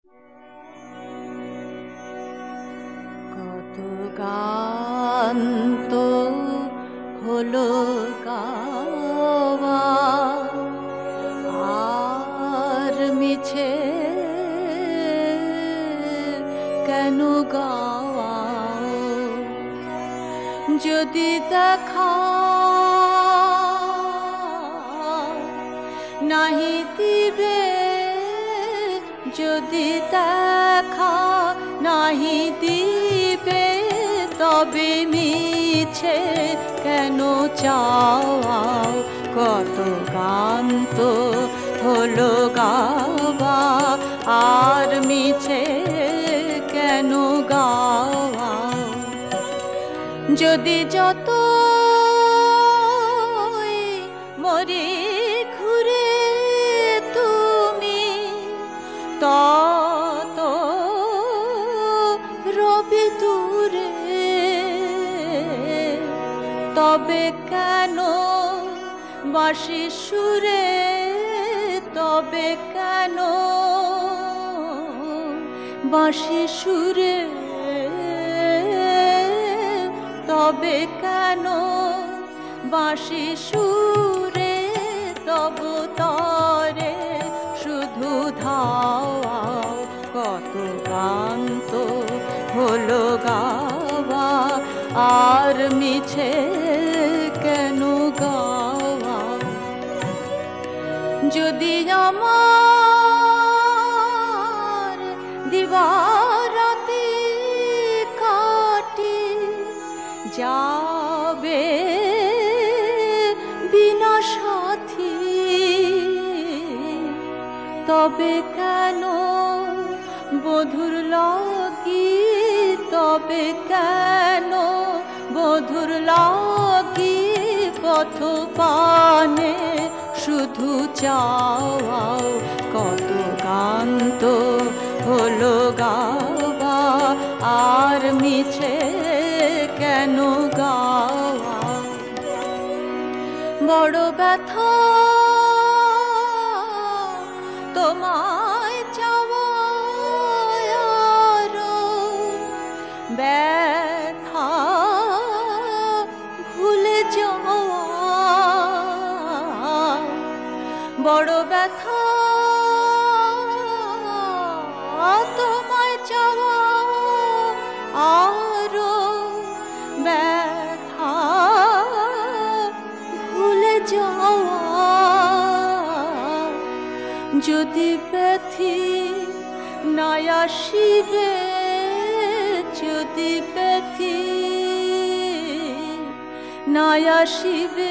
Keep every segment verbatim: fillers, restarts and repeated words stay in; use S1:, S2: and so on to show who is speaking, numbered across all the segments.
S1: কত গান তো হলো গাওয়া, আর মিছে কেন গাওয়া? যদি দেখা নাহি দিবে, যদি দেখা নাহি দিবে, তবে মিছে কেন চাওয়া? কত গান তো হলো গাওয়া, আর মিছে কেন গাওয়া? যদি যত মরি ঘুরে তুমি, তত রবি দূরে, তবে কেন বাঁশি সুরে, তবে কেন বাঁশি সুরে, তবে কেন বাঁশি সুরে? তবু তরে শুধু ধাওয়া। কত গান তো হলো গাওয়া, আর মিছে কেন গাওয়া? যদি আমার দিবারাতি কাটি যাবে বিনা সাথী, তবে কেন বধুর লাগি, তবে কেন বধুর লাগি পথ পানে শুধু চাওয়া? কত গান তো হলো গাওয়া, আর মিছে কেন গাওয়া? বড় ব্যথা তোমায় চাওয়া, ব্যথা ভুলে যাওয়া। বড় ব্যথা তোমায় চাওয়া, আরো ব্যথা ভুলে যাওয়া। যদি ব্যথি নাই আসিবে, যদি ব্যথি নাই আসিবে,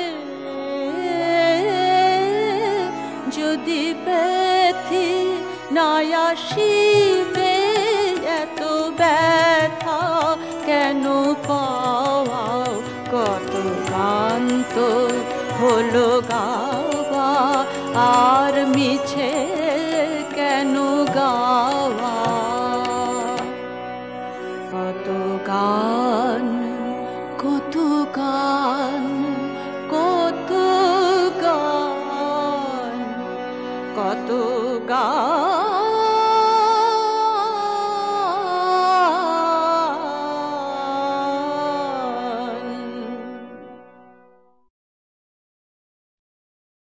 S1: যদি ব্যথি নাই আসিবে, এত ব্যথা কেন পাওয়া? কত গান তো হলো গাওয়া, আর মিছে কেন গাওয়া? কত গান, কত গান, কত গান, কত গান।